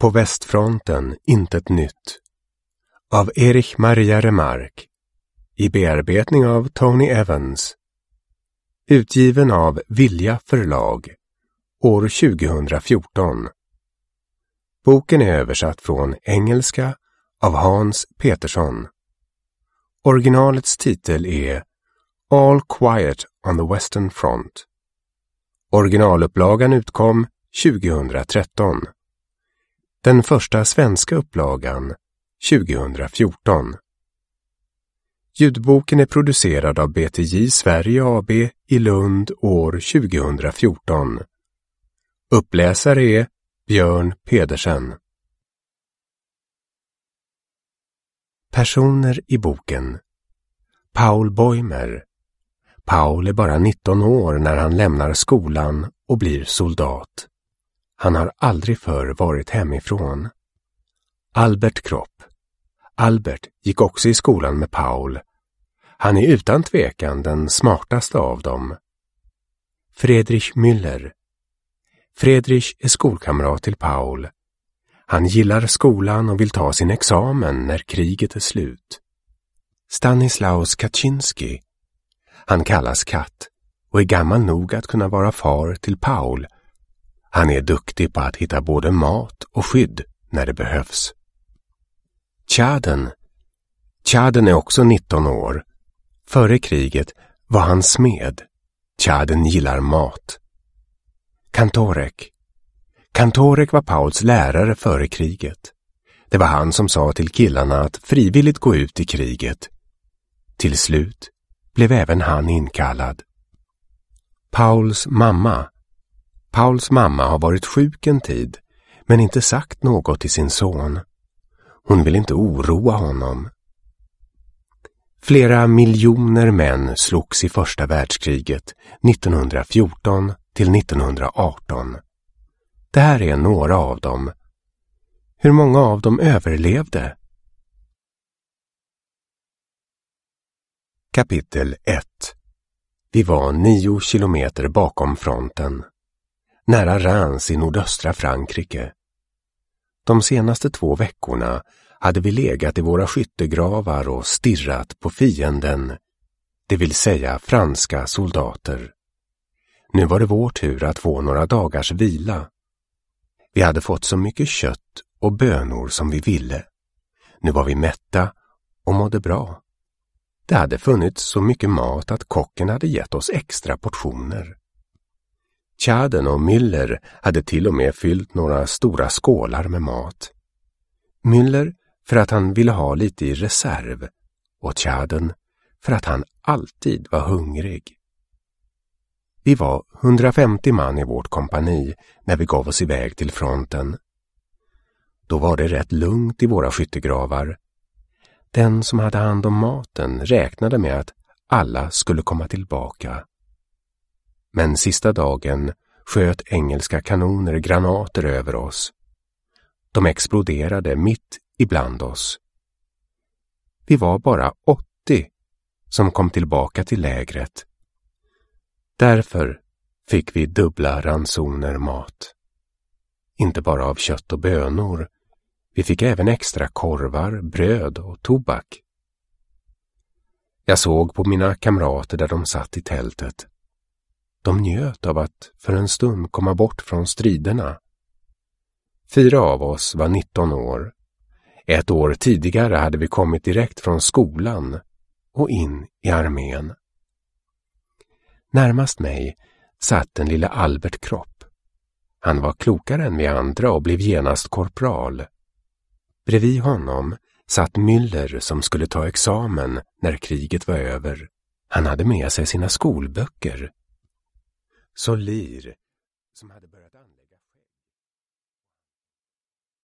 På västfronten intet nytt. Av Erich Maria Remarque. I bearbetning av Tony Evans. Utgiven av Vilja förlag. År 2014. Boken är översatt från engelska av Hans Petersson. Originalets titel är All Quiet on the Western Front. Originalupplagan utkom 2013. Den första svenska upplagan 2014. Ljudboken är producerad av BTJ Sverige AB i Lund år 2014. Uppläsare är Björn Pedersen. Personer i boken. Paul Boimer. Paul är bara 19 år när han lämnar skolan och blir soldat. Han har aldrig förr varit hemifrån. Albert Kropp. Albert gick också i skolan med Paul. Han är utan tvekan den smartaste av dem. Friedrich Müller. Friedrich är skolkamrat till Paul. Han gillar skolan och vill ta sin examen när kriget är slut. Stanislaus Kaczynski. Han kallas Katt och är gammal nog att kunna vara far till Paul. Han är duktig på att hitta både mat och skydd när det behövs. Tjaden. Tjaden är också 19 år. Före kriget var han smed. Tjaden gillar mat. Kantorek. Kantorek var Pauls lärare före kriget. Det var han som sa till killarna att frivilligt gå ut i kriget. Till slut blev även han inkallad. Pauls mamma. Pauls mamma har varit sjuk en tid, men inte sagt något till sin son. Hon vill inte oroa honom. Flera miljoner män slogs i första världskriget 1914 till 1918. Det här är några av dem. Hur många av dem överlevde? Kapitel 1. Vi var 9 kilometer bakom fronten. Nära Reims i nordöstra Frankrike. De senaste 2 veckorna hade vi legat i våra skyttegravar och stirrat på fienden, det vill säga franska soldater. Nu var det vår tur att få några dagars vila. Vi hade fått så mycket kött och bönor som vi ville. Nu var vi mätta och mådde bra. Det hade funnits så mycket mat att kocken hade gett oss extra portioner. Tjaden och Müller hade till och med fyllt några stora skålar med mat. Müller för att han ville ha lite i reserv och Tjaden för att han alltid var hungrig. Vi var 150 man i vårt kompani när vi gav oss iväg till fronten. Då var det rätt lugnt i våra skyttegravar. Den som hade hand om maten räknade med att alla skulle komma tillbaka. Men sista dagen sköt engelska kanoner granater över oss. De exploderade mitt ibland oss. Vi var bara 80 som kom tillbaka till lägret. Därför fick vi dubbla ransoner mat. Inte bara av kött och bönor. Vi fick även extra korvar, bröd och tobak. Jag såg på mina kamrater där de satt i tältet. De njöt av att för en stund komma bort från striderna. 4 av oss var 19 år. 1 år tidigare hade vi kommit direkt från skolan och in i armén. Närmast mig satt den lilla Albert Kropp. Han var klokare än vi andra och blev genast korpral. Bredvid honom satt Müller som skulle ta examen när kriget var över. Han hade med sig sina skolböcker. Solir som hade börjat anlägga